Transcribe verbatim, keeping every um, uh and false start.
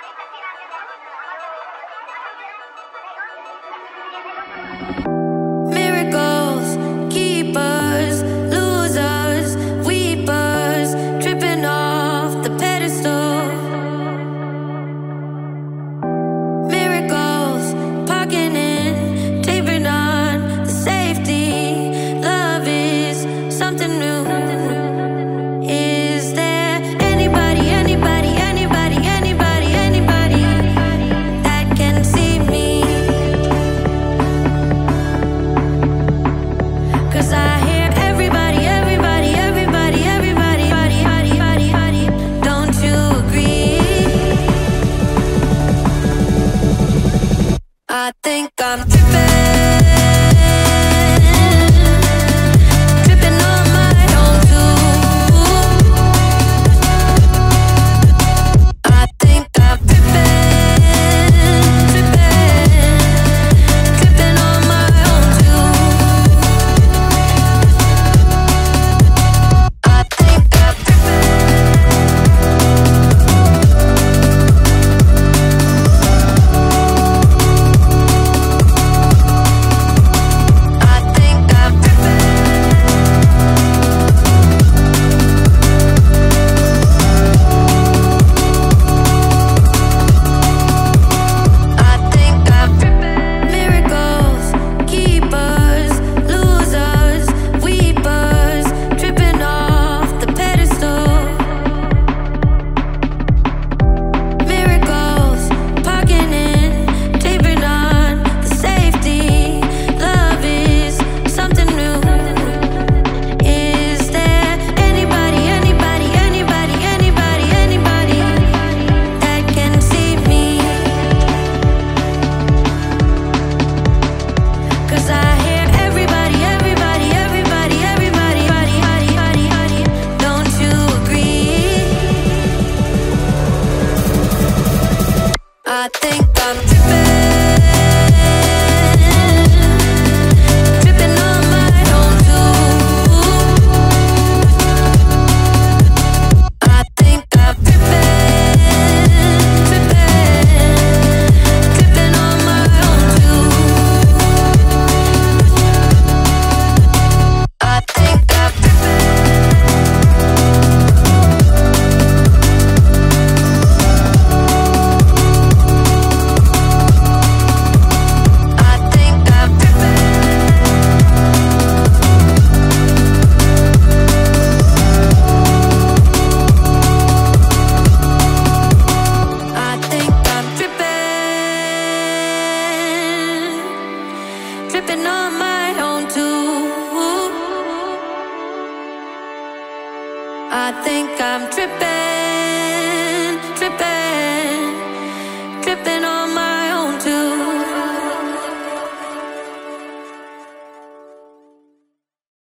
Miracles, keepers, losers, weepers, tripping off the pedestal. Miracles, parking in, taping on the safety. Love is something new. Is there anybody, anybody, anybody, anybody, anybody that can see me? 'Cause I hear everybody, everybody, everybody, everybody, body, body, body, body. Don't you agree? I think I'm tripping, tripping on my own too. I think I'm tripping, tripping, tripping on my own too. I think I'm I think I'm I think I'm miracles, keepers, losers, weepers, tripping off the pedestal. Miracles, parking in, taping on the safety. Love is something new. Is there anybody, anybody, anybody, anybody, anybody that can see me? 'Cause I hear everybody, everybody, everybody, everybody, body, body, body, body. Don't you agree? I think I'm tripping, tripping on my own too. I think I'm tripping, tripping, tripping on my own too. I think I'm I think I'm I think I'm tripping, tripping on my own too. I think I'm tripping.